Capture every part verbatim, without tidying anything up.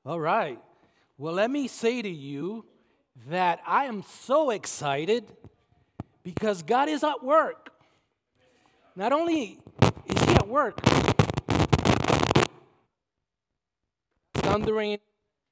All right. Well, let me say to you that I am so excited because God is at work. Not only is He at work, thundering.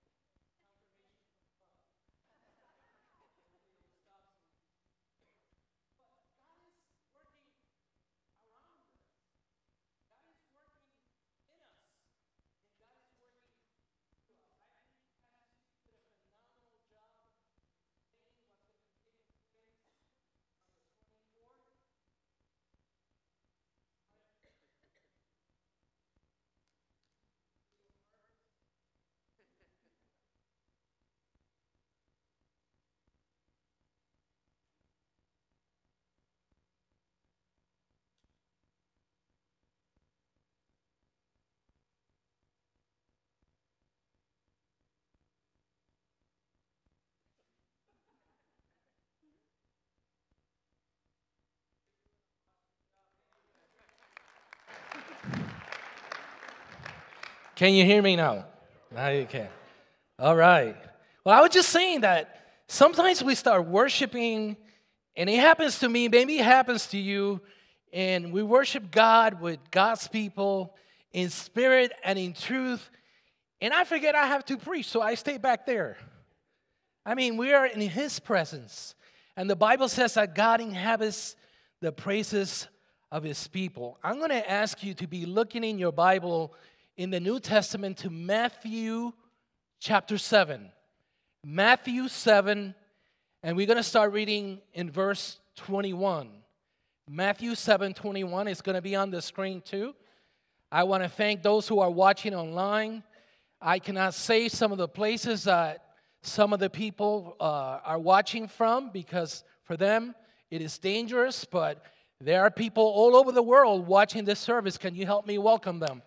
Can you hear me now? Now you can. All right. Well, I was just saying that sometimes we start worshiping, and it happens to me, maybe it happens to you, and we worship God with God's people in spirit and in truth, and I forget I have to preach, so I stay back there. I mean, we are in His presence, and the Bible says that God inhabits the praises of His people. I'm going to ask you to be looking in your Bible in the New Testament to Matthew chapter seven. Matthew seven, and we're going to start reading in verse twenty-one. Matthew seven twenty-one is going to be on the screen too. I want to thank those who are watching online. I cannot say some of the places that some of the people uh, are watching from because for them it is dangerous, but there are people all over the world watching this service. Can you help me welcome them?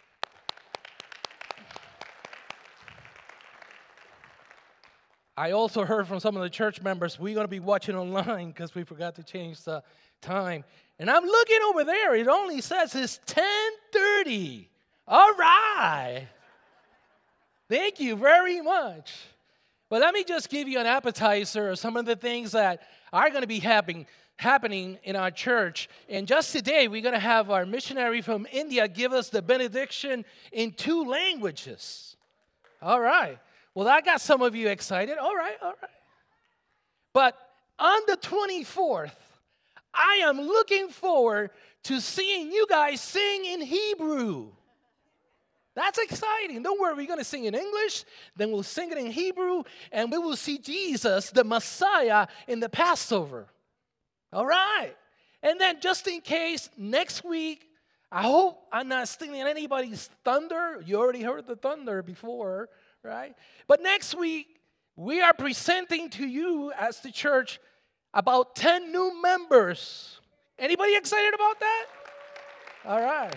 I also heard from some of the church members, we're going to be watching online because we forgot to change the time. And I'm looking over there. It only says it's ten thirty. All right. Thank you very much. But let me just give you an appetizer of some of the things that are going to be happening, happening in our church. And just today, we're going to have our missionary from India give us the benediction in two languages. All right. Well, that got some of you excited. All right, all right. But on the twenty-fourth, I am looking forward to seeing you guys sing in Hebrew. That's exciting. Don't worry, we're going to sing in English, then we'll sing it in Hebrew, and we will see Jesus, the Messiah, in the Passover. All right. And then just in case, next week, I hope I'm not stealing anybody's thunder. You already heard the thunder before. Right? But next week, we are presenting to you as the church about ten new members. Anybody excited about that? All right.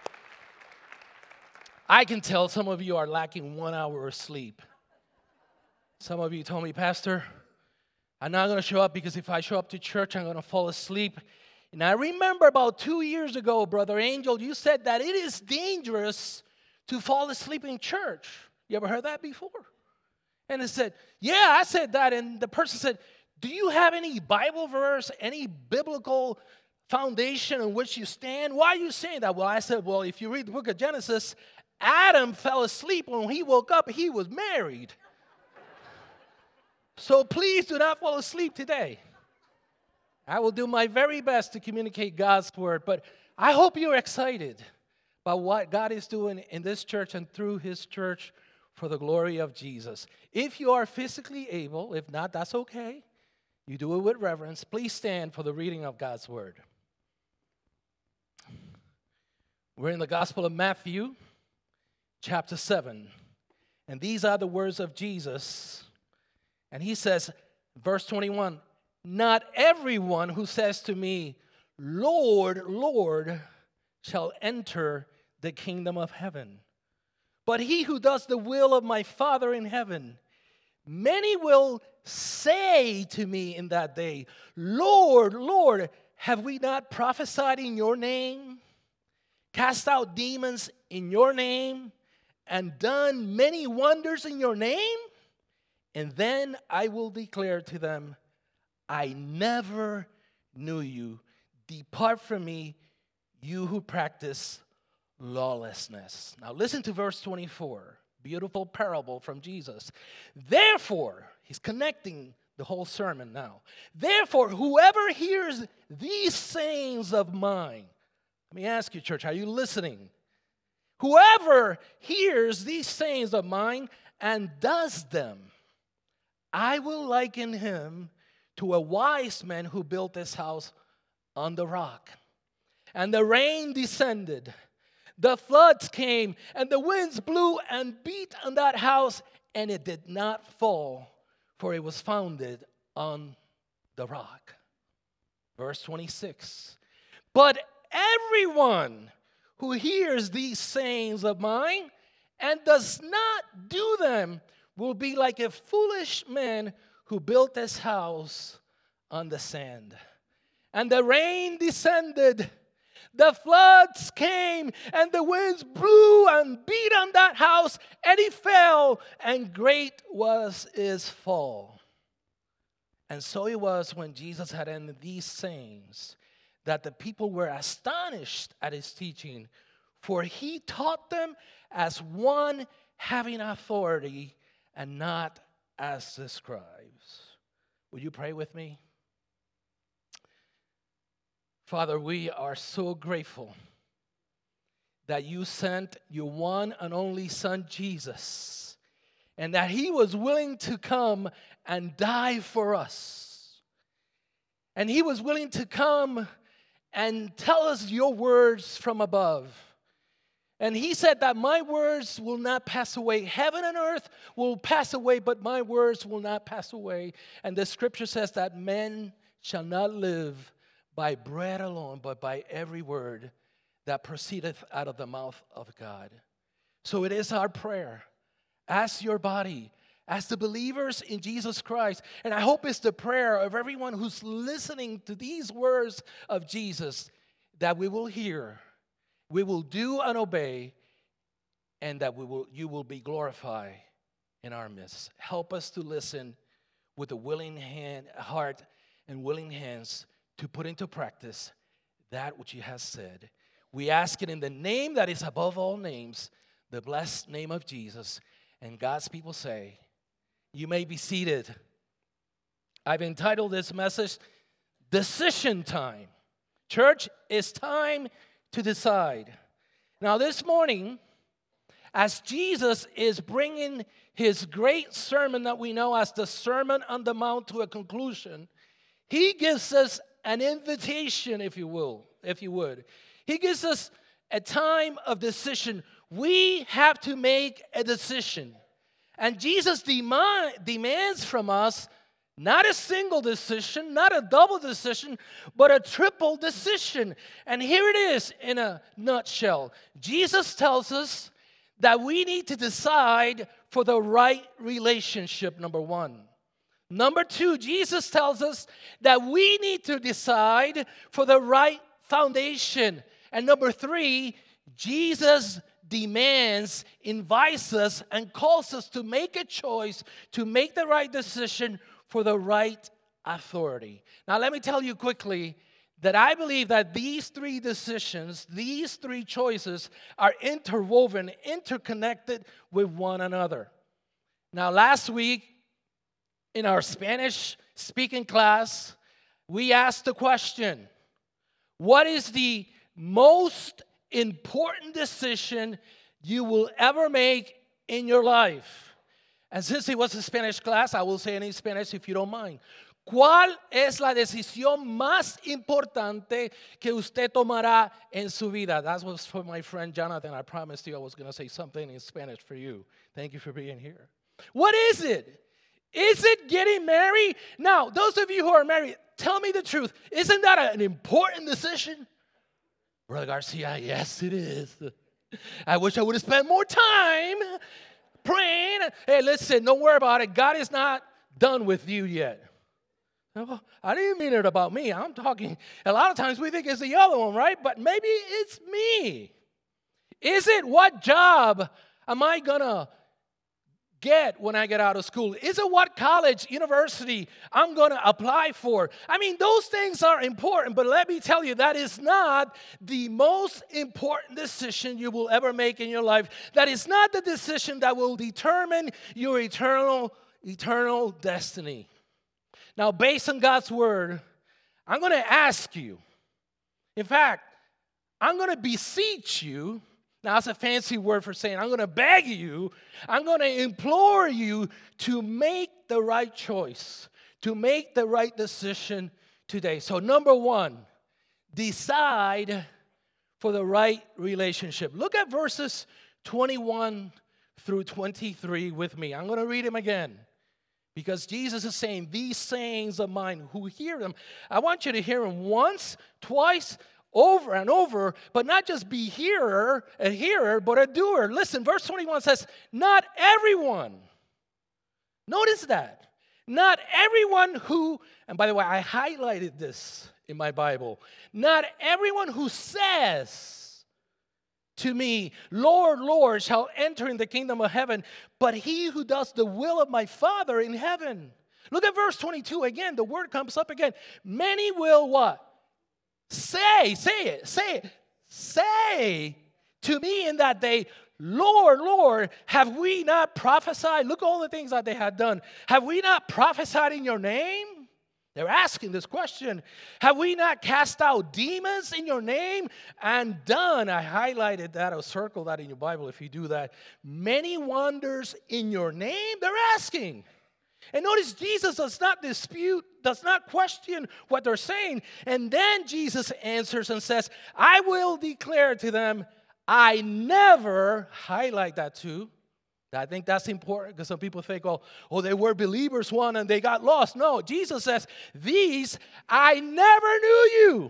I can tell some of you are lacking one hour of sleep. Some of you told me, Pastor, I'm not going to show up because if I show up to church, I'm going to fall asleep. And I remember about two years ago, Brother Angel, you said that it is dangerous to fall asleep in church. You ever heard that before? And it said, yeah, I said that. And the person said, do you have any Bible verse, any biblical foundation on which you stand? Why are you saying that? Well, I said, well, if you read the book of Genesis, Adam fell asleep. When he woke up, he was married. So please do not fall asleep today. I will do my very best to communicate God's word. But I hope you're excited about what God is doing in this church and through His church for the glory of Jesus. If you are physically able, if not, that's okay. You do it with reverence. Please stand for the reading of God's word. We're in the Gospel of Matthew, chapter seven. And these are the words of Jesus. And He says, verse twenty-one, not everyone who says to me, Lord, Lord, shall enter the kingdom of heaven, but he who does the will of my Father in heaven. Many will say to me in that day, Lord, Lord, have we not prophesied in your name, cast out demons in your name, and done many wonders in your name? And then I will declare to them, I never knew you. Depart from me, you who practice lawlessness. Now listen to verse twenty-four. Beautiful parable from Jesus. Therefore, he's connecting the whole sermon now. Therefore, whoever hears these sayings of mine, let me ask you, church, are you listening? Whoever hears these sayings of mine and does them, I will liken him to a wise man who built his house on the rock. And the rain descended, the floods came, and the winds blew and beat on that house, and it did not fall, for it was founded on the rock. Verse twenty-six. But everyone who hears these sayings of mine and does not do them will be like a foolish man who built his house on the sand. And the rain descended, the floods came, and the winds blew and beat on that house, and it fell, and great was its fall. And so it was when Jesus had ended these sayings that the people were astonished at his teaching, for he taught them as one having authority and not as the scribes. Will you pray with me? Father, we are so grateful that you sent your one and only Son, Jesus, and that he was willing to come and die for us. And he was willing to come and tell us your words from above. And he said that my words will not pass away. Heaven and earth will pass away, but my words will not pass away. And the scripture says that men shall not live by bread alone, but by every word that proceedeth out of the mouth of God. So it is our prayer, as your body, as the believers in Jesus Christ, and I hope it's the prayer of everyone who's listening to these words of Jesus, that we will hear, we will do and obey, and that we will, you will be glorified in our midst. Help us to listen with a willing hand, heart and willing hands to put into practice that which he has said. We ask it in the name that is above all names, the blessed name of Jesus. And God's people say, you may be seated. I've entitled this message, Decision Time. Church, it's time to decide. Now this morning, as Jesus is bringing his great sermon that we know as the Sermon on the Mount to a conclusion, he gives us an invitation, if you will, if you would. He gives us a time of decision. We have to make a decision. And Jesus demand, demands from us not a single decision, not a double decision, but a triple decision. And here it is in a nutshell. Jesus tells us that we need to decide for the right relationship, number one. Number two, Jesus tells us that we need to decide for the right foundation. And number three, Jesus demands, invites us, and calls us to make a choice, to make the right decision for the right authority. Now, let me tell you quickly that I believe that these three decisions, these three choices are interwoven, interconnected with one another. Now, last week, in our Spanish speaking class, we asked the question, what is the most important decision you will ever make in your life? And since it was a Spanish class, I will say it in Spanish if you don't mind. ¿Cuál es la decisión más importante que usted tomará en su vida? That was for my friend Jonathan. I promised you I was going to say something in Spanish for you. Thank you for being here. What is it? Is it getting married? Now, those of you who are married, tell me the truth. Isn't that an important decision? Brother Garcia, yes, it is. I wish I would have spent more time praying. Hey, listen, don't worry about it. God is not done with you yet. I didn't mean it about me. I'm talking, a lot of times we think it's the other one, right? But maybe it's me. Is it what job am I going to get when I get out of school? Is it what college, university I'm going to apply for? I mean, those things are important, but let me tell you, that is not the most important decision you will ever make in your life. That is not the decision that will determine your eternal, eternal destiny. Now, based on God's word, I'm going to ask you. In fact, I'm going to beseech you. Now, that's a fancy word for saying I'm going to beg you, I'm going to implore you to make the right choice, to make the right decision today. So, number one, decide for the right relationship. Look at verses twenty-one through twenty-three with me. I'm going to read them again because Jesus is saying, these sayings of mine, who hear them, I want you to hear them once, twice, over and over, but not just be hearer, a hearer, but a doer. Listen, verse twenty-one says, not everyone. Notice that. Not everyone who, and by the way, I highlighted this in my Bible. Not everyone who says to me, Lord, Lord, shall enter in the kingdom of heaven, but he who does the will of my Father in heaven. Look at verse twenty-two again. The word comes up again. Many will what? Say, say it, say it, say to me in that day, Lord, Lord, have we not prophesied? Look at all the things that they had done. Have we not prophesied in your name? They're asking this question. Have we not cast out demons in your name and done? I highlighted that, or circled that in your Bible if you do that. Many wonders in your name? They're asking. And notice Jesus does not dispute, does not question what they're saying. And then Jesus answers and says, I will declare to them, I never, highlight that too. I think that's important because some people think, oh, oh, they were believers one and they got lost. No, Jesus says, these, I never knew you.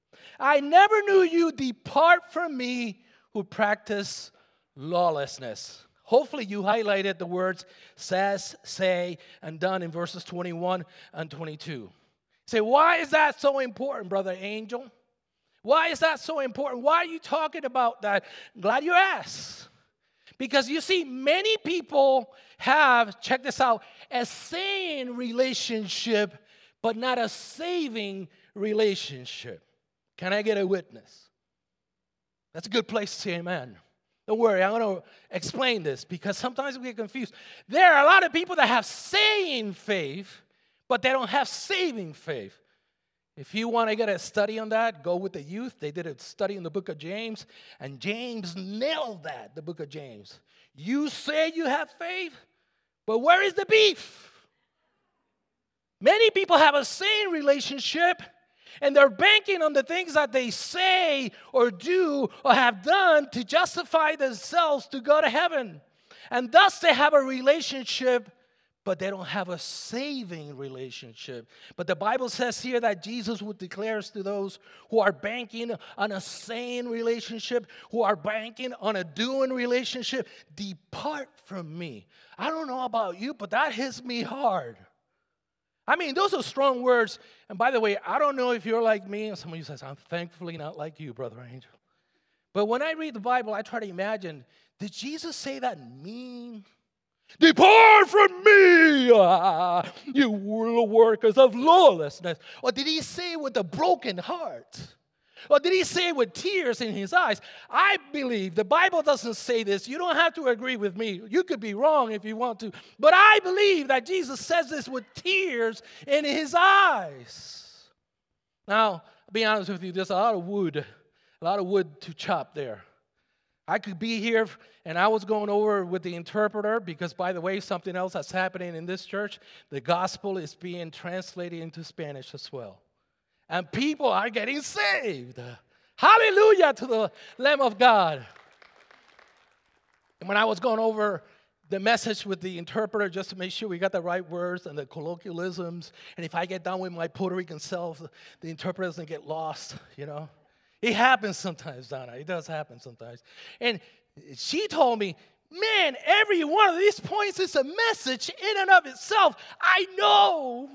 I never knew you. Depart from me who practice lawlessness. Hopefully you highlighted the words says, say, and done in verses twenty-one and twenty-two. Say, why is that so important, Brother Angel? Why is that so important? Why are you talking about that? I'm glad you asked. Because you see, many people have, check this out, a saying relationship, but not a saving relationship. Can I get a witness? That's a good place to say amen. Don't worry, I'm going to explain this because sometimes we get confused. There are a lot of people that have saying faith, but they don't have saving faith. If you want to get a study on that, go with the youth. They did a study in the book of James, and James nailed that, the book of James. You say you have faith, but where is the beef? Many people have a saying relationship, and they're banking on the things that they say or do or have done to justify themselves to go to heaven. And thus they have a relationship, but they don't have a saving relationship. But the Bible says here that Jesus would declare to those who are banking on a saying relationship, who are banking on a doing relationship, depart from me. I don't know about you, but that hits me hard. I mean, those are strong words. And by the way, I don't know if you're like me. And some of you says, I'm thankfully not like you, Brother Angel. But when I read the Bible, I try to imagine, did Jesus say that mean? Depart from me, ah, you workers of lawlessness. Or did he say with a broken heart? Or did he say with tears in his eyes? I believe the Bible doesn't say this. You don't have to agree with me. You could be wrong if you want to. But I believe that Jesus says this with tears in his eyes. Now, I'll be honest with you, there's a lot of wood, a lot of wood to chop there. I could be here, and I was going over with the interpreter because, by the way, something else that's happening in this church, the gospel is being translated into Spanish as well. And people are getting saved. Hallelujah to the Lamb of God. And when I was going over the message with the interpreter just to make sure we got the right words and the colloquialisms, and if I get done with my Puerto Rican self, the interpreter doesn't get lost, you know. It happens sometimes, Donna. It does happen sometimes. And she told me, man, every one of these points is a message in and of itself. I know.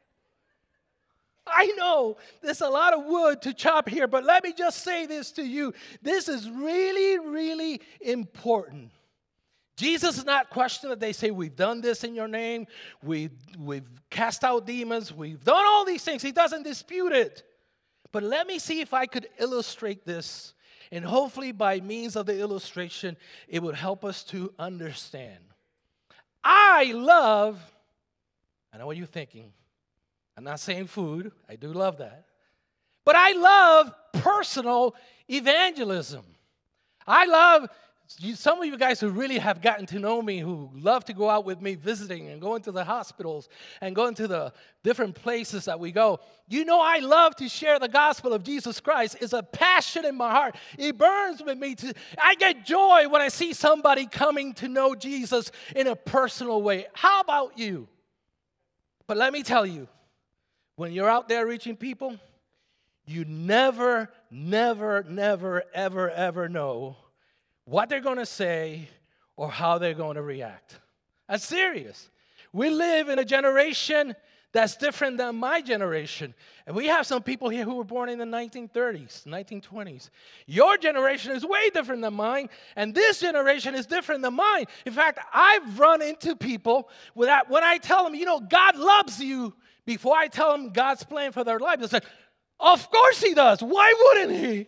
I know there's a lot of wood to chop here, but let me just say this to you. This is really, really important. Jesus is not questioned that they say, we've done this in your name, we've, we've cast out demons, we've done all these things. He doesn't dispute it. But let me see if I could illustrate this. And hopefully by means of the illustration, it would help us to understand. I love, I know what you're thinking. I'm not saying food. I do love that. But I love personal evangelism. I love, some of you guys who really have gotten to know me, who love to go out with me visiting and going to the hospitals and going to the different places that we go. You know I love to share the gospel of Jesus Christ. It's a passion in my heart. It burns with me. To, I get joy when I see somebody coming to know Jesus in a personal way. How about you? But let me tell you, when you're out there reaching people, you never, never, never, ever, ever know what they're going to say or how they're going to react. That's serious. We live in a generation that's different than my generation. And we have some people here who were born in the nineteen thirties, nineteen twenties. Your generation is way different than mine, and this generation is different than mine. In fact, I've run into people without, when I tell them, you know, God loves you, before I tell them God's plan for their life, they say, of course he does. Why wouldn't he?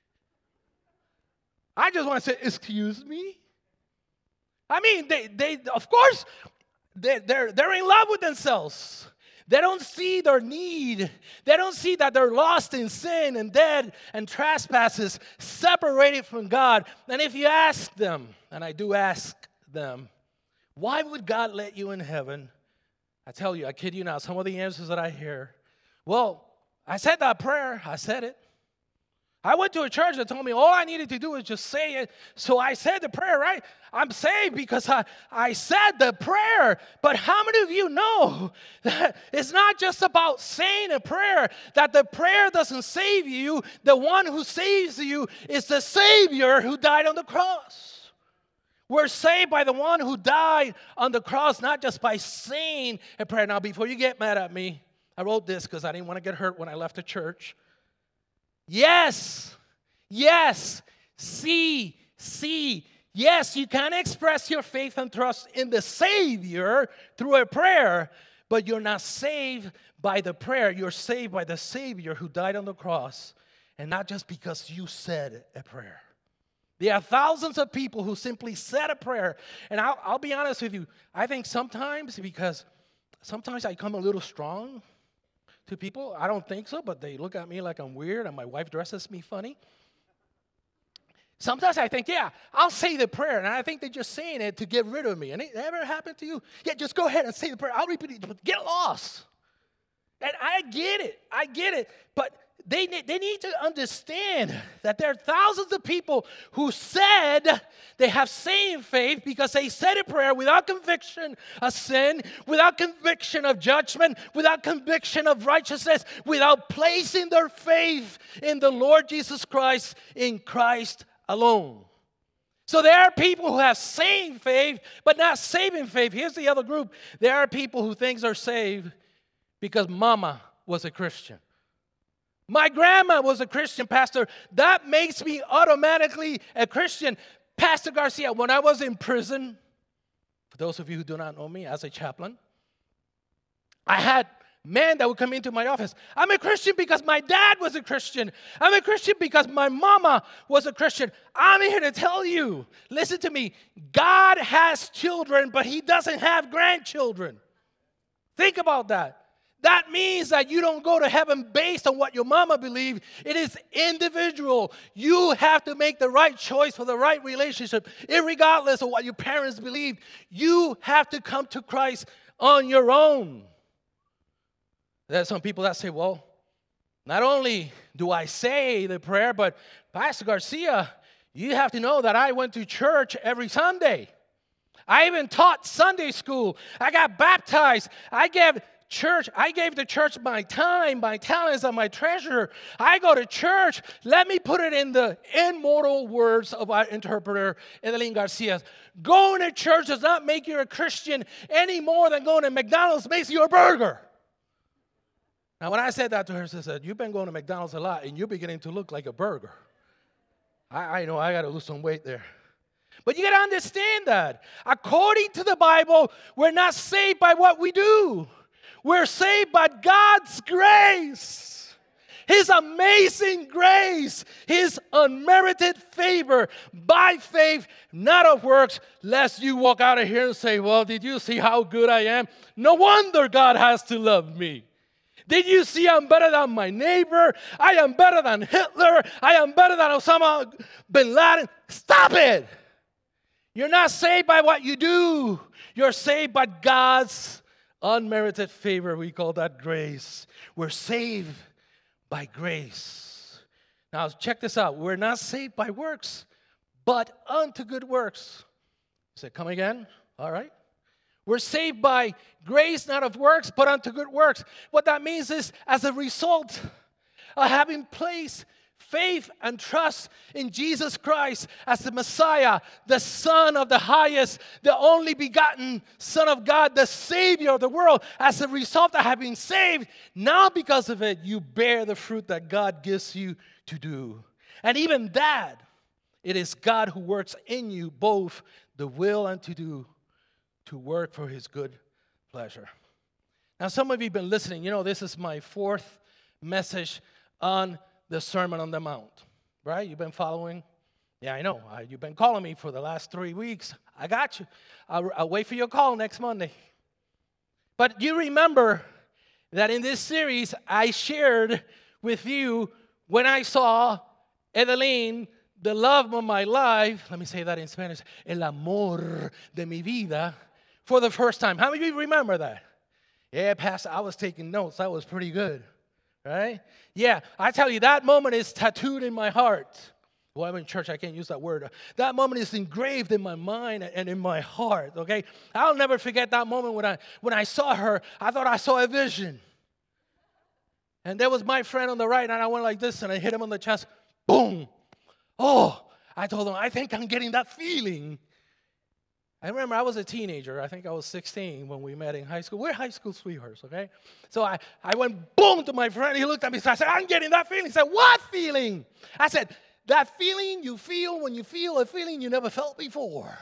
I just want to say, excuse me? I mean, they, they of course, they, they're, they're in love with themselves. They don't see their need. They don't see that they're lost in sin and dead and trespasses, separated from God. And if you ask them, and I do ask them, why would God let you in heaven? I tell you, I kid you not, some of the answers that I hear, well, I said that prayer. I said it. I went to a church that told me all I needed to do is just say it. So I said the prayer, right? I'm saved because I, I said the prayer. But how many of you know that it's not just about saying a prayer, that the prayer doesn't save you. The one who saves you is the Savior who died on the cross. We're saved by the one who died on the cross, not just by saying a prayer. Now, before you get mad at me, I wrote this because I didn't want to get hurt when I left the church. Yes, yes, see, see. Yes, you can express your faith and trust in the Savior through a prayer, but you're not saved by the prayer. You're saved by the Savior who died on the cross, and not just because you said a prayer. There are thousands of people who simply said a prayer, and I'll, I'll be honest with you. I think sometimes, because sometimes I come a little strong to people. I don't think so, but they look at me like I'm weird, and my wife dresses me funny. Sometimes I think, yeah, I'll say the prayer, and I think they're just saying it to get rid of me. And it ever happened to you? Yeah, just go ahead and say the prayer. I'll repeat it, but get lost. And I get it. I get it. But they, they need to understand that there are thousands of people who said they have saving faith because they said a prayer without conviction of sin, without conviction of judgment, without conviction of righteousness, without placing their faith in the Lord Jesus Christ, in Christ alone. So there are people who have saving faith, but not saving faith. Here's the other group. There are people who think they're saved because mama was a Christian. My grandma was a Christian, Pastor. That makes me automatically a Christian. Pastor Garcia, when I was in prison, for those of you who do not know me, as a chaplain, I had men that would come into my office. I'm a Christian because my dad was a Christian. I'm a Christian because my mama was a Christian. I'm here to tell you, listen to me, God has children, but he doesn't have grandchildren. Think about that. That means that you don't go to heaven based on what your mama believed. It is individual. You have to make the right choice for the right relationship, irregardless of what your parents believed. You have to come to Christ on your own. There's some people that say, well, not only do I say the prayer, but Pastor Garcia, you have to know that I went to church every Sunday. I even taught Sunday school. I got baptized. I gave church, I gave the church my time, my talents, and my treasure. I go to church. Let me put it in the immortal words of our interpreter, Edelyn Garcia. Going to church does not make you a Christian any more than going to McDonald's makes you a burger. Now, when I said that to her, she said, you've been going to McDonald's a lot, and you're beginning to look like a burger. I, I know I got to lose some weight there. But you got to understand that. According to the Bible, we're not saved by what we do. We're saved by God's grace. His amazing grace, His unmerited favor by faith, not of works, lest you walk out of here and say, well, did you see how good I am? No wonder God has to love me. Did you see I'm better than my neighbor? I am better than Hitler. I am better than Osama bin Laden. Stop it. You're not saved by what you do. You're saved by God's unmerited favor. We call that grace. We're saved by grace. Now, check this out. We're not saved by works, but unto good works. I said, come again? All right. We're saved by grace, not of works, but unto good works. What that means is, as a result of having placed faith and trust in Jesus Christ as the Messiah, the Son of the highest, the only begotten Son of God, the Savior of the world, as a result of having saved, now because of it, you bear the fruit that God gives you to do. And even that, it is God who works in you both the will and to do, to work for His good pleasure. Now, some of you have been listening. You know, this is my fourth message on the Sermon on the Mount, right? You've been following? Yeah, I know. Uh, you've been calling me for the last three weeks. I got you. I'll, I'll wait for your call next Monday. But you remember that in this series, I shared with you when I saw Edeline, the love of my life. Let me say that in Spanish. El amor de mi vida. For the first time. How many of you remember that? Yeah, Pastor, I was taking notes. That was pretty good. Right? Yeah, I tell you, that moment is tattooed in my heart. Well, I'm in church, I can't use that word. That moment is engraved in my mind and in my heart, okay? I'll never forget that moment when I when I saw her. I thought I saw a vision. And there was my friend on the right, and I went like this, and I hit him on the chest. Boom. Oh, I told him, I think I'm getting that feeling. I remember I was a teenager. I think I was sixteen when we met in high school. We're high school sweethearts, okay? So I, I went boom to my friend. He looked at me. So I said, I'm getting that feeling. He said, what feeling? I said, that feeling you feel when you feel a feeling you never felt before.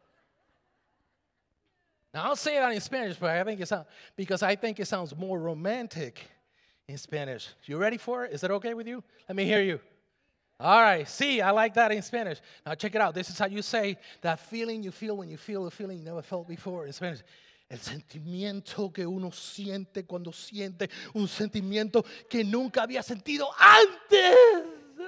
Now, I'll say it in Spanish, but I think it sounds, because I think it sounds more romantic in Spanish. You ready for it? Is that okay with you? Let me hear you. All right, see, I like that in Spanish. Now check it out. This is how you say that feeling you feel when you feel a feeling you never felt before in Spanish. El sentimiento que uno siente cuando siente un sentimiento que nunca había sentido antes.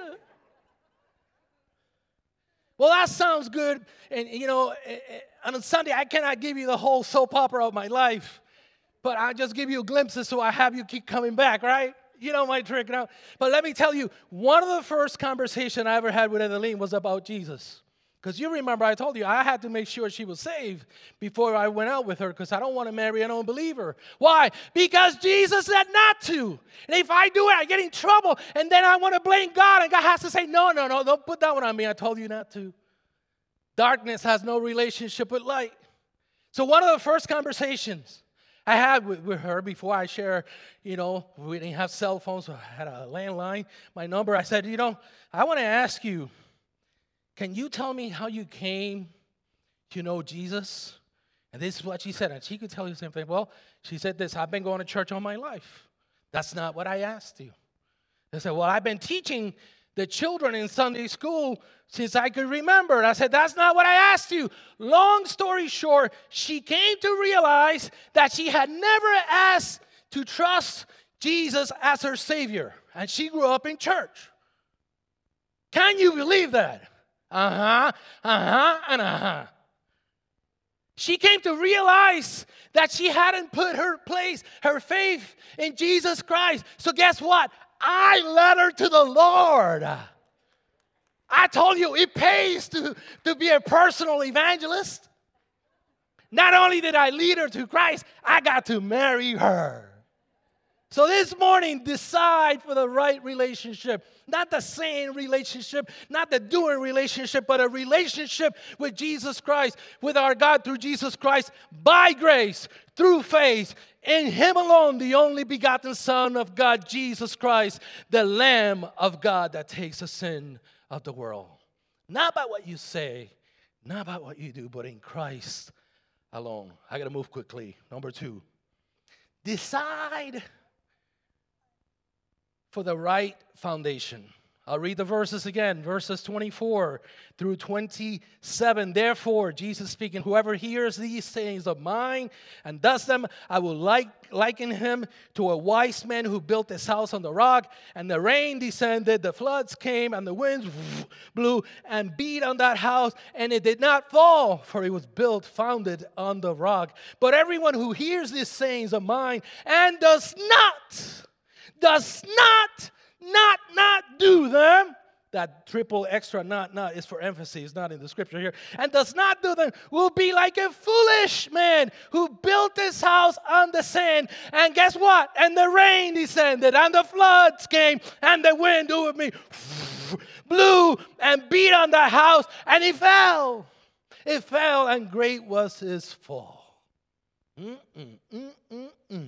Well, that sounds good. And, you know, on Sunday, I cannot give you the whole soap opera of my life. But I'll just give you glimpses so I have you keep coming back, right? You know my trick now. But let me tell you, one of the first conversations I ever had with Edeline was about Jesus. Because you remember I told you I had to make sure she was saved before I went out with her because I don't want to marry an unbeliever. Why? Because Jesus said not to. And if I do it, I get in trouble. And then I want to blame God. And God has to say, no, no, no, don't put that one on me. I told you not to. Darkness has no relationship with light. So one of the first conversations I had with, with her before I share, you know, we didn't have cell phones, so I had a landline, my number. I said, you know, I want to ask you, can you tell me how you came to know Jesus? And this is what she said. And she could tell you something. Well, she said this, I've been going to church all my life. That's not what I asked you. I said, well, I've been teaching the children in Sunday school since I could remember. And I said, that's not what I asked you. Long story short, she came to realize that she had never asked to trust Jesus as her Savior. And she grew up in church. Can you believe that? Uh-huh, uh-huh, and uh-huh. She came to realize that she hadn't put her place, her faith in Jesus Christ. So guess what? I led her to the Lord. I told you it pays to, to be a personal evangelist. Not only did I lead her to Christ, I got to marry her. So this morning, decide for the right relationship. Not the saying relationship, not the doing relationship, but a relationship with Jesus Christ, with our God through Jesus Christ, by grace, through faith, in Him alone, the only begotten Son of God, Jesus Christ, the Lamb of God that takes the sin of the world. Not by what you say, Not about what you do, but in Christ alone. I got to move quickly. Number two, decide for the right foundation. I'll read the verses again, verses twenty-four through twenty-seven. Therefore, Jesus speaking, whoever hears these sayings of mine and does them, I will like, liken him to a wise man who built his house on the rock, and the rain descended, the floods came, and the winds blew and beat on that house, and it did not fall, for it was built, founded on the rock. But everyone who hears these sayings of mine and does not, does not, Not, not do them. That triple extra not, not is for emphasis, not in the scripture here. And does not do them will be like a foolish man who built his house on the sand. And guess what? And the rain descended, and the floods came, and the wind over me blew and beat on the house, and it fell. It fell, and great was his fall. Mm-mm, mm-mm, mm.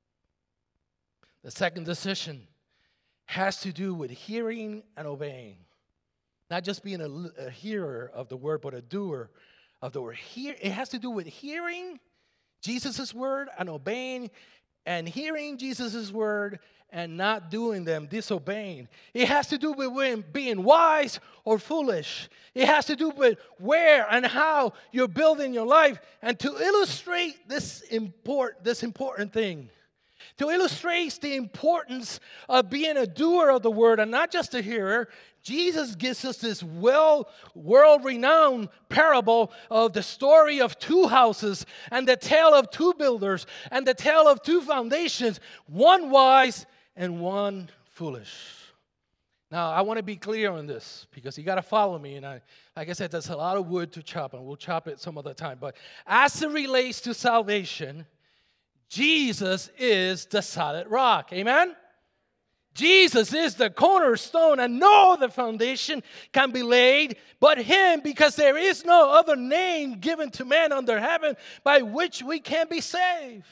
The second decision has to do with hearing and obeying. Not just being a, a hearer of the word, but a doer of the word. Hear, it has to do with hearing Jesus' word and obeying, and hearing Jesus' word and not doing them, disobeying. It has to do with being wise or foolish. It has to do with where and how you're building your life. And to illustrate this important, this important thing, to illustrate the importance of being a doer of the word and not just a hearer, Jesus gives us this well, world-renowned parable of the story of two houses and the tale of two builders and the tale of two foundations, one wise and one foolish. Now, I want to be clear on this because you got to follow me. And I, like I said, there's a lot of wood to chop, and we'll chop it some other time. But as it relates to salvation, Jesus is the solid rock. Amen? Jesus is the cornerstone, and no other foundation can be laid but him, because there is no other name given to man under heaven by which we can be saved.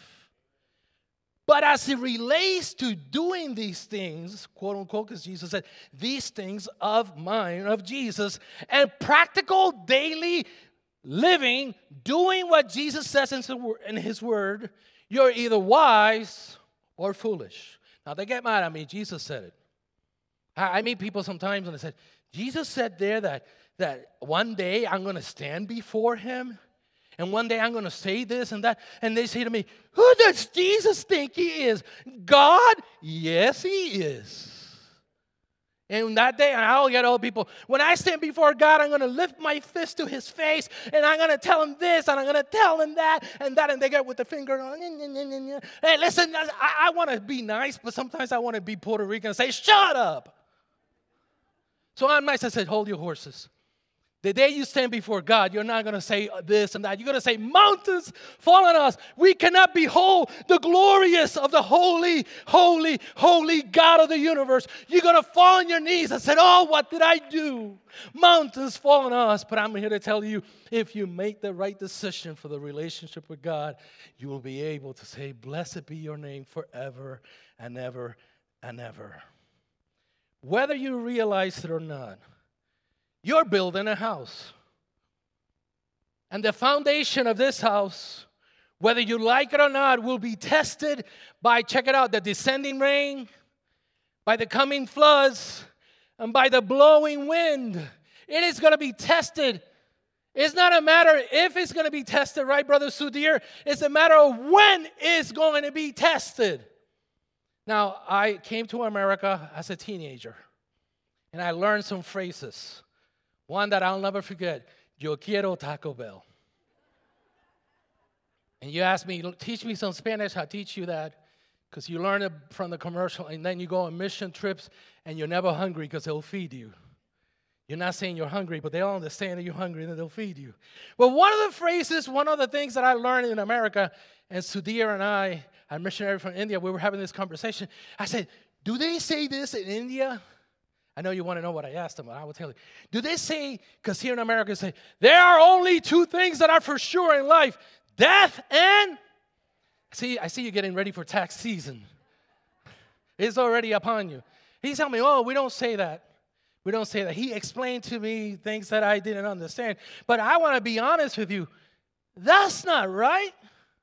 But as it relates to doing these things, quote unquote, because Jesus said, these things of mine, of Jesus, and practical daily living, doing what Jesus says in his word, you're either wise or foolish. Now, they get mad at me. Jesus said it. I, I meet people sometimes and they say, Jesus said there that, that one day I'm going to stand before him, and one day I'm going to say this and that. And they say to me, who does Jesus think he is? God? Yes, he is. And that day, I'll get old people, when I stand before God, I'm going to lift my fist to his face, and I'm going to tell him this, and I'm going to tell him that, and that, and they get with the finger. Hey, listen, I, I want to be nice, but sometimes I want to be Puerto Rican and say, shut up. So I'm nice. I said, hold your horses. The day you stand before God, you're not going to say this and that. You're going to say, mountains fall on us. We cannot behold the glorious of the holy, holy, holy God of the universe. You're going to fall on your knees and say, oh, what did I do? Mountains fall on us. But I'm here to tell you, if you make the right decision for the relationship with God, you will be able to say, blessed be your name forever and ever and ever. Whether you realize it or not, you're building a house. And the foundation of this house, whether you like it or not, will be tested by, check it out, the descending rain, by the coming floods, and by the blowing wind. It is going to be tested. It's not a matter if it's going to be tested, right, Brother Sudhir? It's a matter of when it's going to be tested. Now, I came to America as a teenager, and I learned some phrases. One that I'll never forget, yo quiero Taco Bell. And you ask me, teach me some Spanish, I'll teach you that, because you learn it from the commercial, and then you go on mission trips, and you're never hungry because they'll feed you. You're not saying you're hungry, but they all understand that you're hungry, and they'll feed you. Well, one of the phrases, one of the things that I learned in America, and Sudhir and I, a missionary from India, we were having this conversation. I said, do they say this in India? I know you want to know what I asked them, but I will tell you. Do they say, because here in America, they say, there are only two things that are for sure in life, death and, see, I see you getting ready for tax season. It's already upon you. He's telling me, oh, we don't say that. We don't say that. He explained to me things that I didn't understand. But I want to be honest with you. That's not right.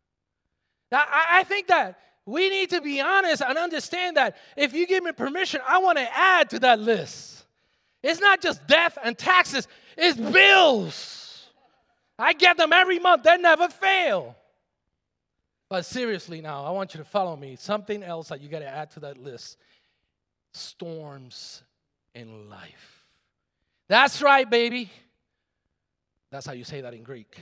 I, I think that we need to be honest and understand that if you give me permission, I want to add to that list. It's not just death and taxes. It's bills. I get them every month. They never fail. But seriously now, I want you to follow me. Something else that you got to add to that list. Storms in life. That's right, baby. That's how you say that in Greek.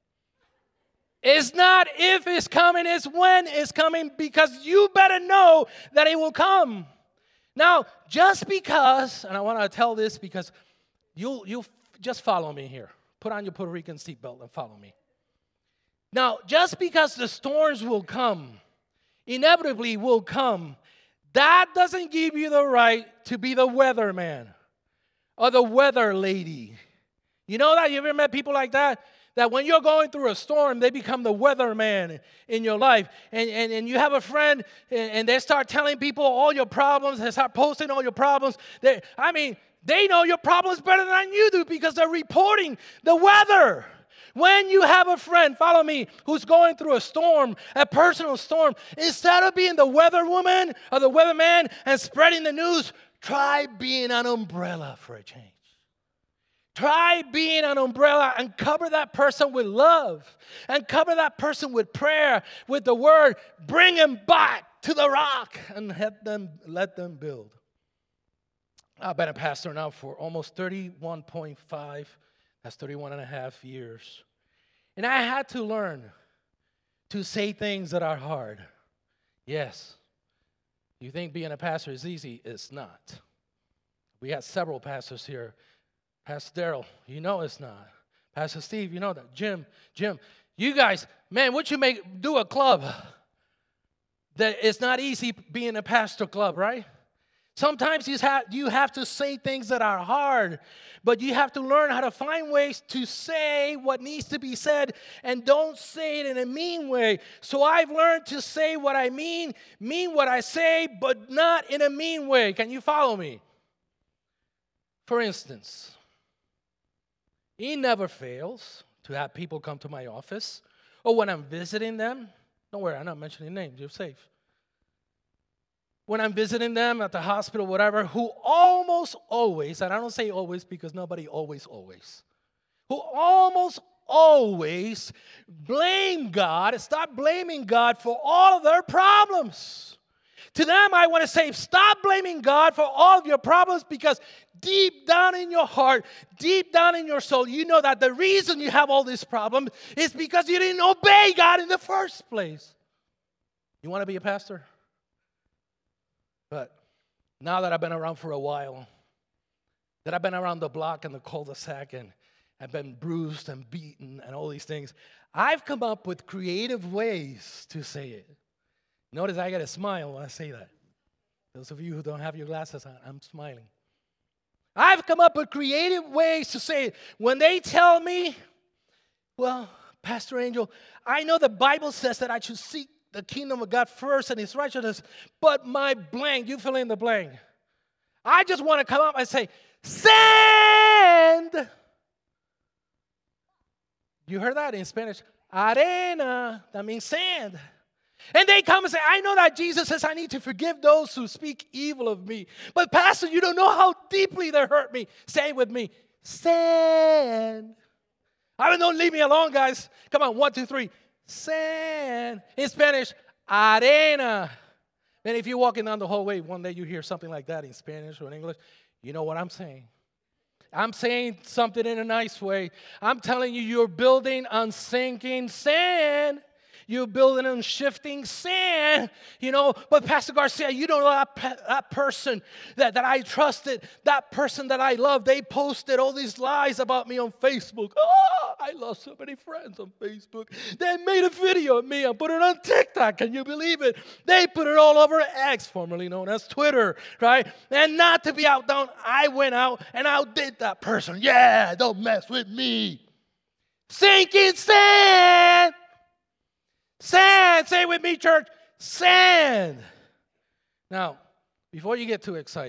It's not if it's coming, it's when it's coming, because you better know that it will come. Now, just because, and I want to tell this because you'll, you'll just follow me here. Put on your Puerto Rican seatbelt and follow me. Now, just because the storms will come, inevitably will come, that doesn't give you the right to be the weatherman or the weather lady. You know that? You ever met people like that? That when you're going through a storm, they become the weatherman in your life. And, and, and you have a friend, and, and they start telling people all your problems. They start posting all your problems. They, I mean, they know your problems better than you do because they're reporting the weather. When you have a friend, follow me, who's going through a storm, a personal storm, instead of being the weather woman or the weatherman and spreading the news, try being an umbrella for a change. Try being an umbrella and cover that person with love and cover that person with prayer, with the word. Bring them back to the rock and let them, let them build. I've been a pastor now for almost thirty-one point five, that's thirty-one and a half years. And I had to learn to say things that are hard. Yes, you think being a pastor is easy? It's not. We had several pastors here. Pastor Daryl, you know it's not. Pastor Steve, you know that. Jim, Jim, you guys, man, would you make do a club that it's not easy being a pastor club, right? Sometimes you have, you have to say things that are hard, but you have to learn how to find ways to say what needs to be said and don't say it in a mean way. So I've learned to say what I mean, mean what I say, but not in a mean way. Can you follow me? For instance, he never fails to have people come to my office, or when I'm visiting them. Don't worry, I'm not mentioning names. You're safe. When I'm visiting them at the hospital, whatever, who almost always, and I don't say always because nobody always, always, who almost always blame God, stop blaming God for all of their problems. To them, I want to say, stop blaming God for all of your problems, because deep down in your heart, deep down in your soul, you know that the reason you have all these problems is because you didn't obey God in the first place. You want to be a pastor? But now that I've been around for a while, that I've been around the block and the cul-de-sac, and I've been bruised and beaten and all these things, I've come up with creative ways to say it. Notice I got a smile when I say that. Those of you who don't have your glasses on, I'm smiling. I've come up with creative ways to say it. When they tell me, well, Pastor Angel, I know the Bible says that I should seek the kingdom of God first and his righteousness, but my blank, you fill in the blank. I just want to come up and say, sand. You heard that in Spanish? Arena, that means sand. And they come and say, I know that Jesus says I need to forgive those who speak evil of me. But Pastor, you don't know how deeply they hurt me. Say it with me. Sand. I mean, don't leave me alone, guys. Come on, one, two, three. Sand. In Spanish, arena. And if you're walking down the hallway, one day you hear something like that in Spanish or in English, you know what I'm saying. I'm saying something in a nice way. I'm telling you, you're building on sinking sand. You're building on shifting sand, you know. But Pastor Garcia, you don't know that, pe- that person that, that I trusted, that person that I love, they posted all these lies about me on Facebook. Oh, I lost so many friends on Facebook. They made a video of me and put it on TikTok. Can you believe it? They put it all over X, formerly known as Twitter, right? And not to be outdone, I went out and outdid that person. Yeah, don't mess with me. Sinking sand. Sand, say it with me, church, sand. Now, before you get too excited,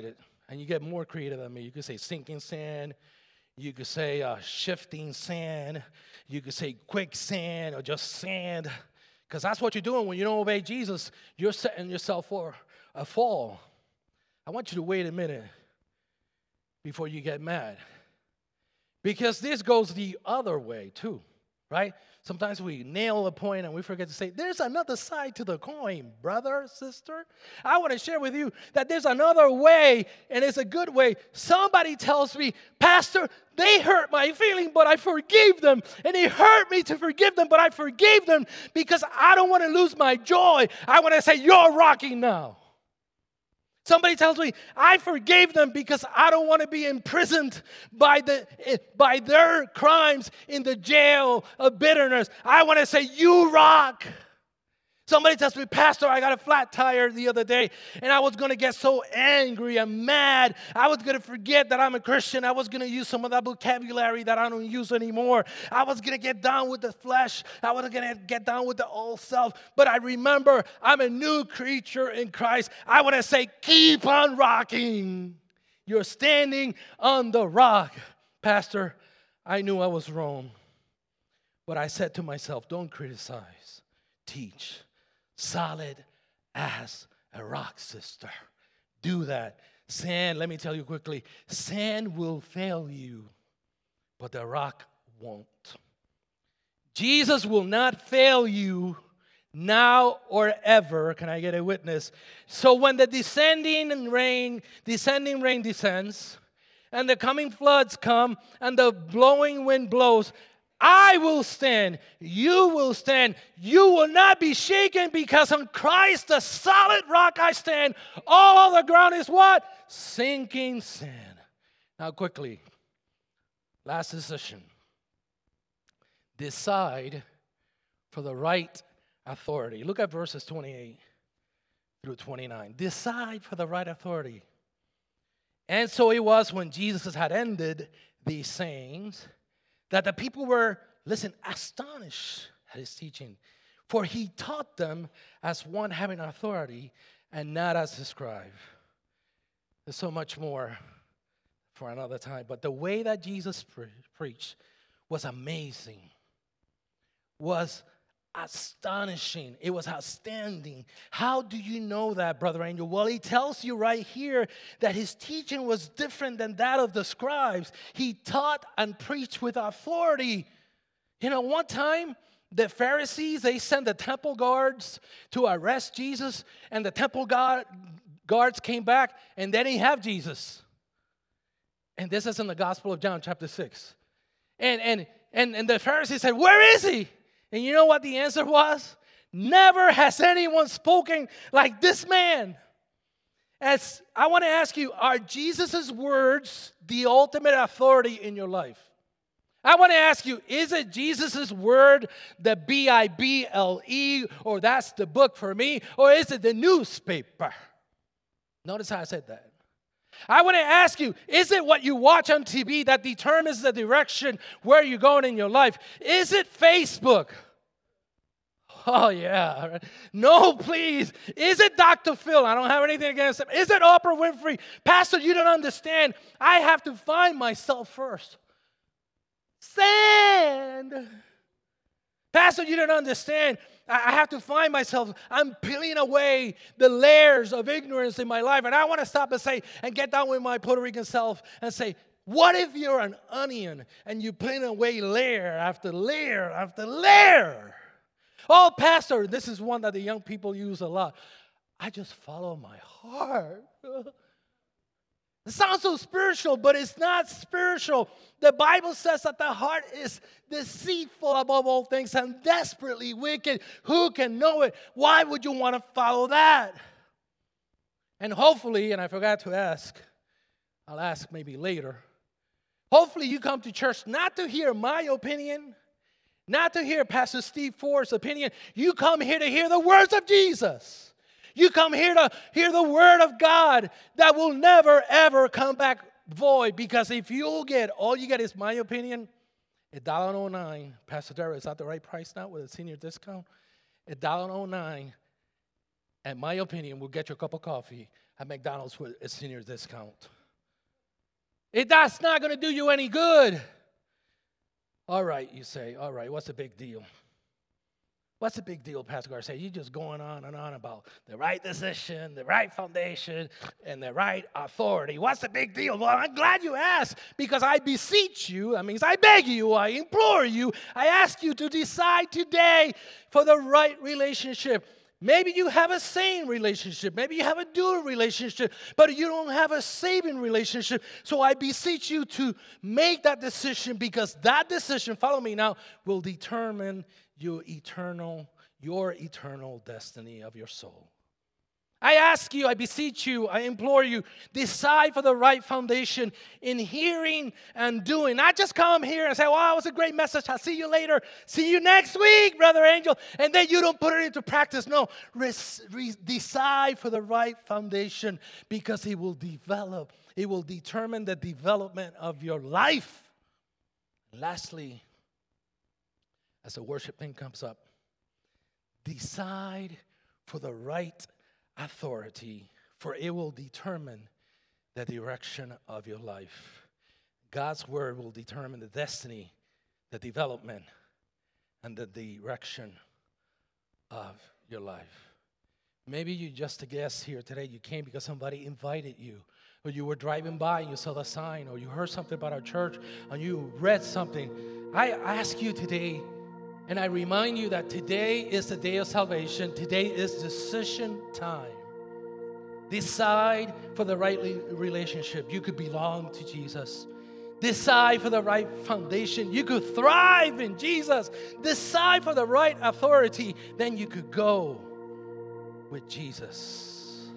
And you get more creative than me. You could say sinking sand. You could say uh, shifting sand. You could say quicksand or just sand. Because that's what you're doing when you don't obey Jesus. You're setting yourself for a fall. I want you to wait a minute before you get mad. Because this goes the other way too, right? Sometimes we nail a point and we forget to say, there's another side to the coin, brother, sister. I want to share with you that there's another way, and it's a good way. Somebody tells me, Pastor, they hurt my feeling, but I forgave them. And it hurt me to forgive them, but I forgave them because I don't want to lose my joy. I want to say, you're rocking now. Somebody tells me, I forgave them because I don't want to be imprisoned by the by their crimes in the jail of bitterness. I want to say, you rock. Somebody tells me, Pastor, I got a flat tire the other day, and I was going to get so angry and mad. I was going to forget that I'm a Christian. I was going to use some of that vocabulary that I don't use anymore. I was going to get down with the flesh. I was going to get down with the old self. But I remember I'm a new creature in Christ. I want to say, keep on rocking. You're standing on the rock. Pastor, I knew I was wrong. But I said to myself, don't criticize, teach. Solid as a rock, sister. Do that. Sand, let me tell you quickly, sand will fail you, but the rock won't. Jesus will not fail you now or ever. Can I get a witness? So when the descending rain, descending rain descends, and the coming floods come, and the blowing wind blows, I will stand, you will stand, you will not be shaken because on Christ, the solid rock I stand. All of the ground is what? Sinking sand. Now quickly, last decision. Decide for the right authority. Look at verses twenty-eight through twenty-nine. Decide for the right authority. And so it was when Jesus had ended these sayings that the people were, listen, astonished at his teaching. For he taught them as one having authority and not as a scribe. There's so much more for another time. But the way that Jesus pre- preached was amazing, was astonishing. It was outstanding. How do you know that, Brother Angel? Well, he tells you right here that his teaching was different than that of the scribes. He taught and preached with authority. You know, one time, the Pharisees, they sent the temple guards to arrest Jesus, and the temple guard, guards came back, and they didn't have Jesus. And this is in the Gospel of John, chapter six. And, and, and, and the Pharisees said, where is he? And you know what the answer was? Never has anyone spoken like this man. As I want to ask you, are Jesus' words the ultimate authority in your life? I want to ask you, is it Jesus' word, the B I B L E, or that's the book for me, or is it the newspaper? Notice how I said that. I want to ask you, is it what you watch on T V that determines the direction where you're going in your life? Is it Facebook? Oh, yeah. No, please. Is it Doctor Phil? I don't have anything against him. Is it Oprah Winfrey? Pastor, you don't understand. I have to find myself first. Sand. Pastor, you don't understand. I have to find myself. I'm peeling away the layers of ignorance in my life. And I want to stop and say, and get down with my Puerto Rican self and say, what if you're an onion and you're peeling away layer after layer after layer? Oh, Pastor, this is one that the young people use a lot. I just follow my heart. It sounds so spiritual, but it's not spiritual. The Bible says that the heart is deceitful above all things and desperately wicked. Who can know it? Why would you want to follow that? And hopefully, and I forgot to ask, I'll ask maybe later, hopefully you come to church not to hear my opinion, not to hear Pastor Steve Ford's opinion. You come here to hear the words of Jesus. You come here to hear the word of God that will never, ever come back void. Because if you get, all you get is my opinion, one dollar and oh nine. Pastor Derek, is that the right price now with a senior discount? one dollar and oh nine. And my opinion will get you a cup of coffee at McDonald's with a senior discount. It, that's not going to do you any good. All right, you say, all right, what's the big deal? What's the big deal, Pastor Garcia? You're just going on and on about the right decision, the right foundation, and the right authority. What's the big deal? Well, I'm glad you asked, because I beseech you, that means I beg you, I implore you, I ask you to decide today for the right relationship. Maybe you have a sane relationship. Maybe you have a dual relationship, but you don't have a saving relationship. So I beseech you to make that decision, because that decision, follow me now, will determine your eternal, your eternal destiny of your soul. I ask you, I beseech you, I implore you, decide for the right foundation in hearing and doing. Not just come here and say, wow, it was a great message. I'll see you later. See you next week, Brother Angel. And then you don't put it into practice. No, res- re- decide for the right foundation, because it will develop. It will determine the development of your life. Lastly, as the worship thing comes up, decide for the right authority, for it will determine the direction of your life. God's word will determine the destiny, the development, and the direction of your life. Maybe you're just a guest here today. You came because somebody invited you, or you were driving by and you saw the sign, or you heard something about our church and you read something. I ask you today, and I remind you that today is the day of salvation. Today is decision time. Decide for the right relationship. You could belong to Jesus. Decide for the right foundation. You could thrive in Jesus. Decide for the right authority. Then you could go with Jesus.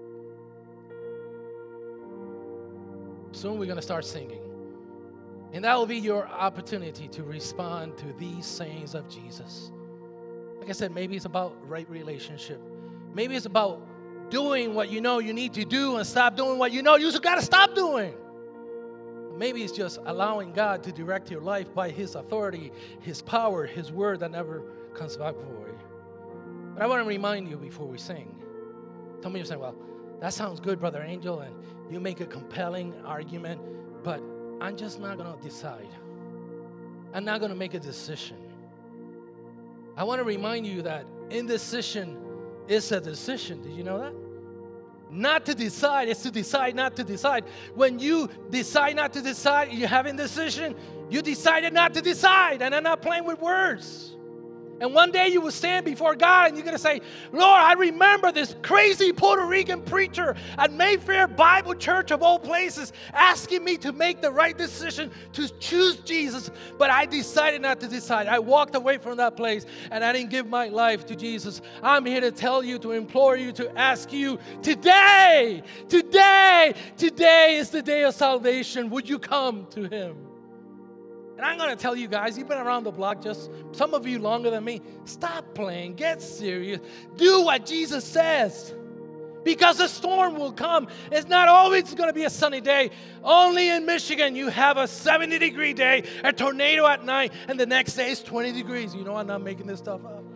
Soon we're going to start singing. And that will be your opportunity to respond to these sayings of Jesus. Like I said, maybe it's about right relationship. Maybe it's about doing what you know you need to do and stop doing what you know you got to stop doing. Maybe it's just allowing God to direct your life by His authority, His power, His word that never comes back void. But I want to remind you before we sing. Some of you say, well, that sounds good, Brother Angel, and you make a compelling argument, but I'm just not going to decide. I'm not going to make a decision. I want to remind you that indecision is a decision. Did you know that? Not to decide is to decide not to decide. When you decide not to decide, you have indecision. You decided not to decide, and I'm not playing with words. And one day you will stand before God and you're going to say, Lord, I remember this crazy Puerto Rican preacher at Mayfair Bible Church of all places asking me to make the right decision to choose Jesus, but I decided not to decide. I walked away from that place and I didn't give my life to Jesus. I'm here to tell you, to implore you, to ask you today, today, today is the day of salvation. Would you come to Him? And I'm going to tell you guys, you've been around the block, just some of you longer than me. Stop playing. Get serious. Do what Jesus says. Because the storm will come. It's not always going to be a sunny day. Only in Michigan, you have a seventy degree day, a tornado at night, and the next day is twenty degrees. You know I'm not making this stuff up.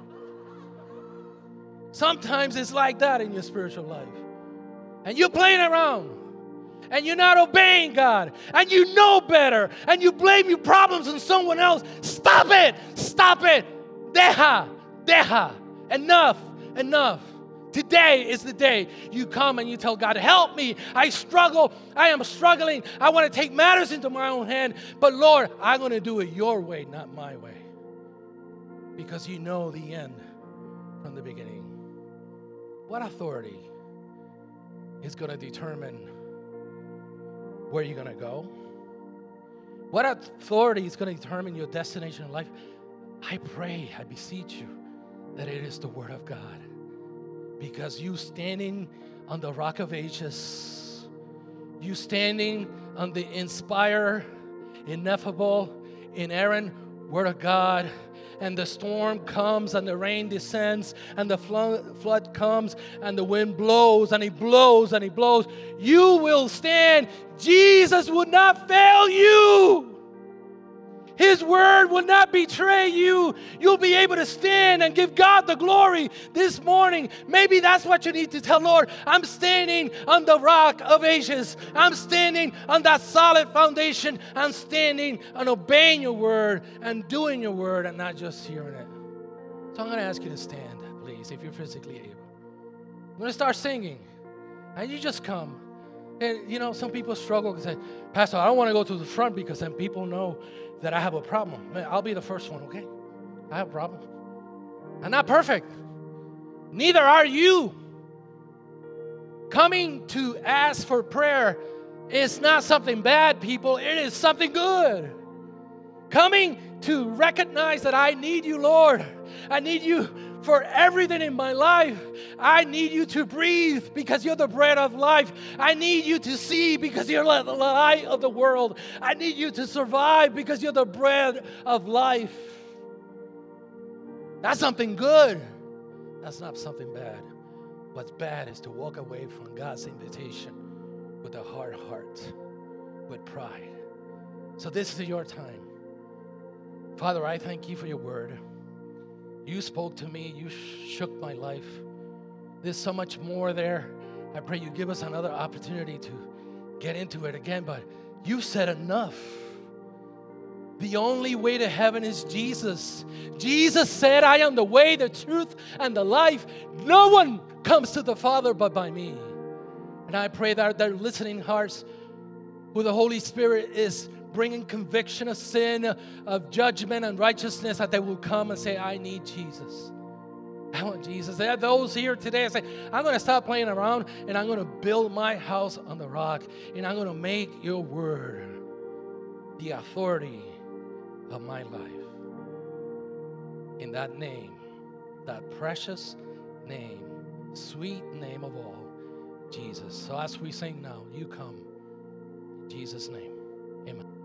Sometimes it's like that in your spiritual life. And you're playing around. And you're not obeying God, and you know better, and you blame your problems on someone else. Stop it! Stop it! Deja! Deja! Enough! Enough! Today is the day you come and you tell God, help me. I struggle. I am struggling. I want to take matters into my own hand. But Lord, I'm going to do it your way, not my way. Because you know the end from the beginning. What authority is going to determine where you're going to go? What authority is going to determine your destination in life? I pray, I beseech you, that it is the Word of God. Because you standing on the rock of ages, you standing on the inspired, ineffable, inerrant Word of God, and the storm comes and the rain descends and the flood, flood comes and the wind blows and it blows and it blows, you will stand. Jesus would not fail you. His word will not betray you. You'll be able to stand and give God the glory this morning. Maybe that's what you need to tell Lord. I'm standing on the rock of ages. I'm standing on that solid foundation. I'm standing on obeying your word and doing your word and not just hearing it. So I'm going to ask you to stand, please, if you're physically able. I'm going to start singing. And you just come. And, you know, some people struggle and say, Pastor, I don't want to go to the front because then people know that I have a problem. Man, I'll be the first one, okay? I have a problem. I'm not perfect. Neither are you. Coming to ask for prayer is not something bad, people. It is something good. Coming to recognize that I need you, Lord. I need you for everything in my life. I need you to breathe because you're the bread of life. I need you to see because you're the light of the world. I need you to survive because you're the bread of life. That's something good. That's not something bad. What's bad is to walk away from God's invitation with a hard heart, with pride. So this is your time. Father, I thank you for your word. You spoke to me. You shook my life. There's so much more there. I pray you give us another opportunity to get into it again, but you said enough. The only way to heaven is Jesus. Jesus said, I am the way, the truth, and the life. No one comes to the Father but by me. And I pray that their listening hearts, who the Holy Spirit is bringing conviction of sin, of judgment and righteousness, that they will come and say, I need Jesus. I want Jesus. There are those here today that say, I'm going to stop playing around and I'm going to build my house on the rock and I'm going to make your word the authority of my life. In that name, that precious name, sweet name of all, Jesus. So as we sing now, you come. In Jesus' name, amen.